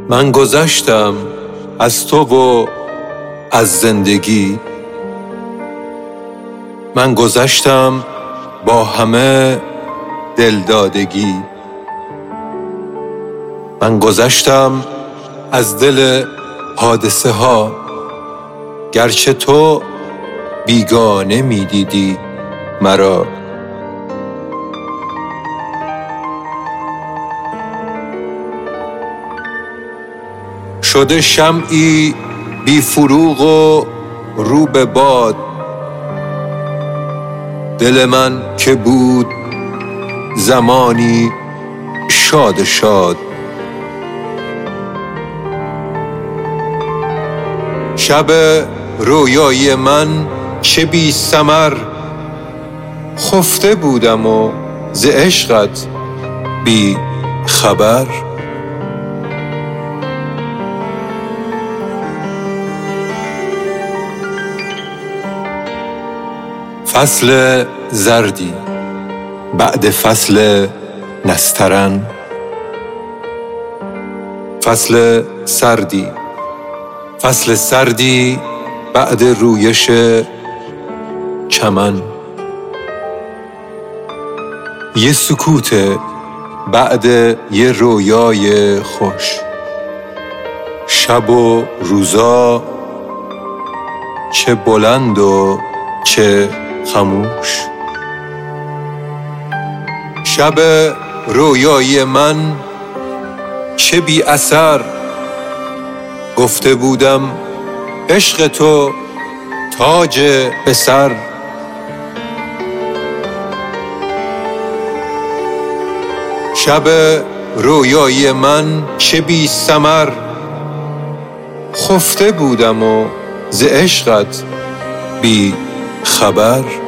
من گذشتم از تو و از زندگی، من گذشتم با همه دلدادگی، من گذشتم از دل حادثه ها، گرچه تو بیگانه می دیدی مرا. شده شمعی بی فروغ و رو به باد، دل من که بود زمانی شاد شاد. شب رویای من چه بی ثمر، خفته بودم و ز عشقت بی خبر. فصل زردی بعد فصل نسترن، فصل سردی، فصل سردی بعد رویش چمن، یه سکوت بعد یه رویای خوش. شب و روزا چه بلند و چه خاموش. شب رویای من چه بی اثر، گفته بودم عشق تو تاج به سر. شب رویای من چه بی ثمر، خفته بودم و ز عشقت بی خبر.